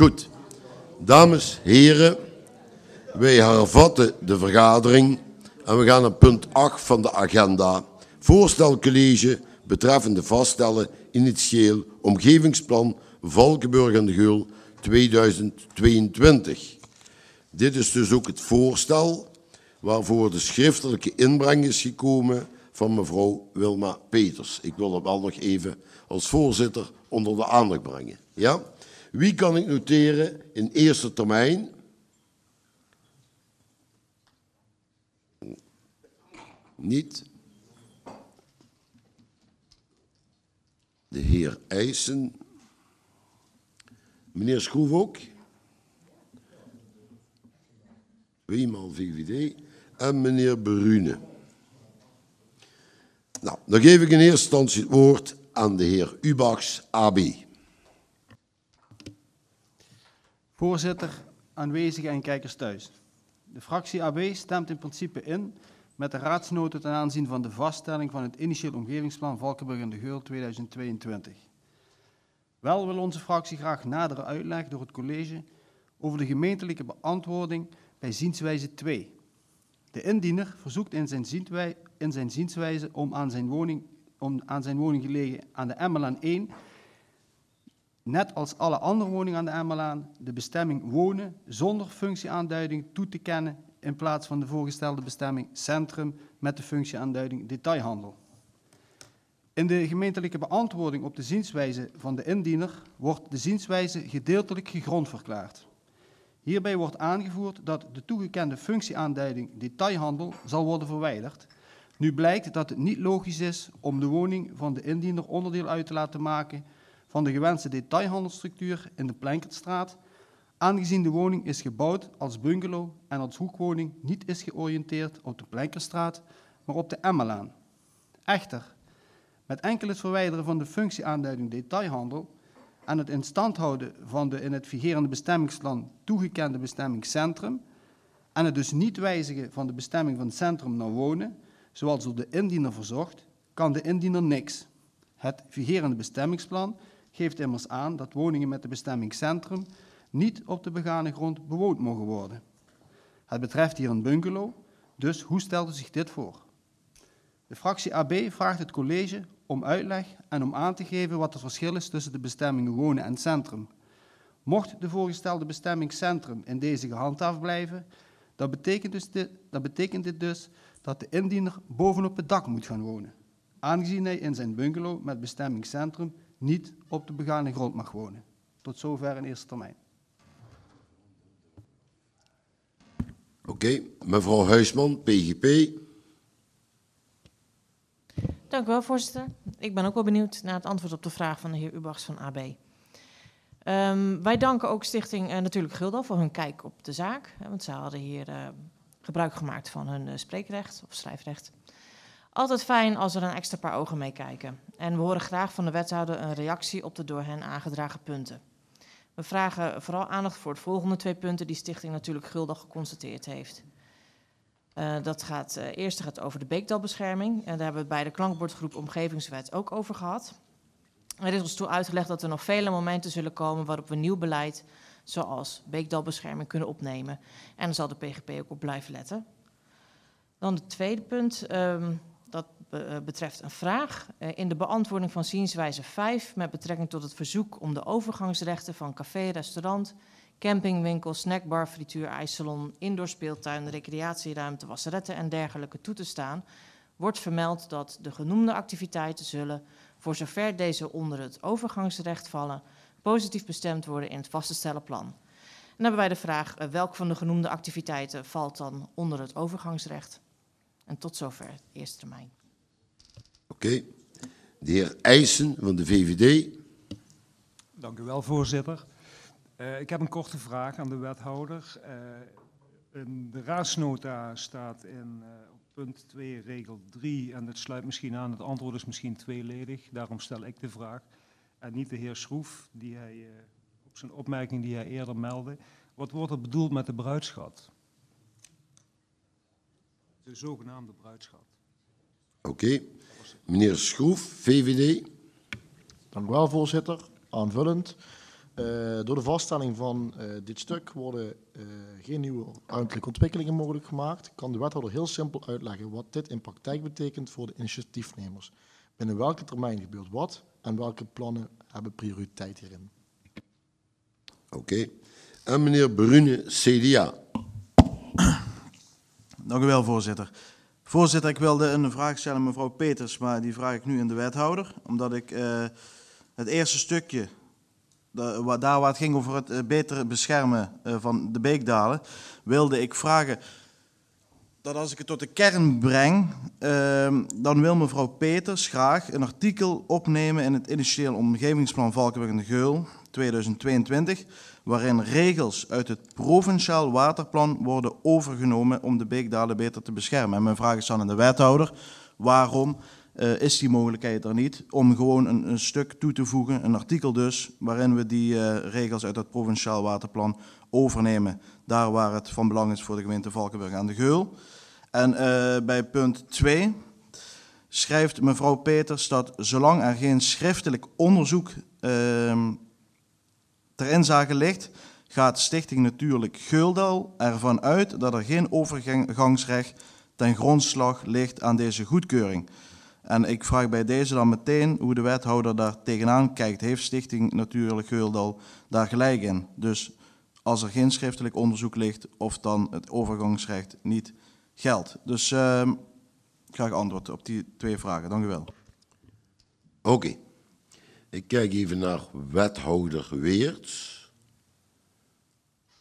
Goed. Dames, heren, wij hervatten de vergadering en we gaan naar punt 8 van de agenda. Voorstelcollege betreffende vaststellen initieel omgevingsplan Valkenburg en de Geul 2022. Dit is dus ook het voorstel waarvoor de schriftelijke inbreng is gekomen van mevrouw Wilma Peters. Ik wil dat wel nog even als voorzitter onder de aandacht brengen. Ja? Wie kan ik noteren in eerste termijn? Niet. De heer Eijssen. Meneer Schroef ook. Tweemaal VVD. En meneer Brune. Nou, dan geef ik in eerste instantie het woord aan de heer Ubachs, AB. Voorzitter, aanwezigen en kijkers thuis. De fractie AB stemt in principe in met de raadsnota ten aanzien van de vaststelling van het initieel omgevingsplan Valkenburg en de Geul 2022. Wel wil onze fractie graag nadere uitleg door het college over de gemeentelijke beantwoording bij zienswijze 2. De indiener verzoekt in zijn zienswijze om aan zijn woning gelegen aan de Emmelaan 1, net als alle andere woningen aan de Emmelaan, de bestemming wonen zonder functieaanduiding toe te kennen in plaats van de voorgestelde bestemming centrum met de functieaanduiding detailhandel. In de gemeentelijke beantwoording op de zienswijze van de indiener wordt de zienswijze gedeeltelijk gegrond verklaard. Hierbij wordt aangevoerd dat de toegekende functieaanduiding detailhandel zal worden verwijderd. Nu blijkt dat het niet logisch is om de woning van de indiener onderdeel uit te laten maken van de gewenste detailhandelstructuur in de Plenkertstraat, aangezien de woning is gebouwd als bungalow en als hoekwoning niet is georiënteerd op de Plenkertstraat, maar op de Emmelaan. Echter, met enkel het verwijderen van de functieaanduiding detailhandel en het in stand houden van de in het vigerende bestemmingsplan toegekende bestemming centrum en het dus niet wijzigen van de bestemming van centrum naar wonen, zoals door de indiener verzocht, kan de indiener niks. Het vigerende bestemmingsplan geeft immers aan dat woningen met de bestemming centrum niet op de begane grond bewoond mogen worden. Het betreft hier een bungalow, dus hoe stelt u zich dit voor? De fractie AB vraagt het college om uitleg en om aan te geven wat het verschil is tussen de bestemmingen wonen en centrum. Mocht de voorgestelde bestemming centrum in deze gehandhaafd blijven, dan betekent dit dus dat de indiener bovenop het dak moet gaan wonen, aangezien hij in zijn bungalow met bestemming centrum niet op de begane grond mag wonen. Tot zover in eerste termijn. Oké, mevrouw Huisman, PGP. Dank u wel, voorzitter. Ik ben ook wel benieuwd naar het antwoord op de vraag van de heer Ubachs van AB. Wij danken ook Stichting Natuurlijk Gulden voor hun kijk op de zaak. Want zij hadden hier gebruik gemaakt van hun spreekrecht of schrijfrecht. Altijd fijn als er een extra paar ogen meekijken. En we horen graag van de wethouder een reactie op de door hen aangedragen punten. We vragen vooral aandacht voor het volgende 2 punten die Stichting Natuurlijk Gulden geconstateerd heeft. Dat gaat eerst over de beekdalbescherming. En daar hebben we het bij de klankbordgroep Omgevingswet ook over gehad. Er is ons toe uitgelegd dat er nog vele momenten zullen komen waarop we nieuw beleid, zoals beekdalbescherming, kunnen opnemen. En daar zal de PGP ook op blijven letten. Dan het tweede punt, dat betreft een vraag. In de beantwoording van zienswijze 5 met betrekking tot het verzoek om de overgangsrechten van café, restaurant, campingwinkel, snackbar, frituur, ijssalon, indoor speeltuin, recreatieruimte, wasseretten en dergelijke toe te staan, wordt vermeld dat de genoemde activiteiten zullen, voor zover deze onder het overgangsrecht vallen, positief bestemd worden in het vast te stellen plan. En dan hebben wij de vraag, welke van de genoemde activiteiten valt dan onder het overgangsrecht? En tot zover de eerste termijn. Oké. De heer Eijssen van de VVD. Dank u wel, voorzitter. Ik heb een korte vraag aan de wethouder. In de raadsnota staat in punt 2 regel 3, en dat sluit misschien aan, het antwoord is misschien tweeledig, daarom stel ik de vraag. En niet de heer Schroef, die hij, op zijn opmerking die hij eerder meldde. Wat wordt er bedoeld met de bruidschat? De zogenaamde bruidschat. Oké. Meneer Schroef, VVD. Dank u wel, voorzitter. Aanvullend. Door de vaststelling van dit stuk worden geen nieuwe ruimtelijke ontwikkelingen mogelijk gemaakt. Kan de wethouder heel simpel uitleggen wat dit in praktijk betekent voor de initiatiefnemers? Binnen welke termijn gebeurt wat en welke plannen hebben prioriteit hierin? Oké. En meneer Brune, CDA. Dank u wel, voorzitter. Voorzitter, ik wilde een vraag stellen aan mevrouw Peters, maar die vraag ik nu aan de wethouder. Omdat ik het eerste stukje, daar waar het ging over het beter beschermen van de beekdalen, wilde ik vragen dat als ik het tot de kern breng, dan wil mevrouw Peters graag een artikel opnemen in het initieel omgevingsplan Valkenburg en de Geul 2022, waarin regels uit het provinciaal waterplan worden overgenomen om de beekdalen beter te beschermen. En mijn vraag is dan aan de wethouder, waarom is die mogelijkheid er niet om gewoon een stuk toe te voegen, een artikel dus, waarin we die regels uit het provinciaal waterplan overnemen, daar waar het van belang is voor de gemeente Valkenburg aan de Geul. En bij punt 2 schrijft mevrouw Peters dat zolang er geen schriftelijk onderzoek ter inzage ligt, gaat Stichting Natuurlijk Geuldal ervan uit dat er geen overgangsrecht ten grondslag ligt aan deze goedkeuring. En ik vraag bij deze dan meteen hoe de wethouder daar tegenaan kijkt. Heeft Stichting Natuurlijk Geuldal daar gelijk in? Dus als er geen schriftelijk onderzoek ligt of dan het overgangsrecht niet geldt. Dus graag antwoord op die 2 vragen. Dank u wel. Oké. Ik kijk even naar wethouder Weerts.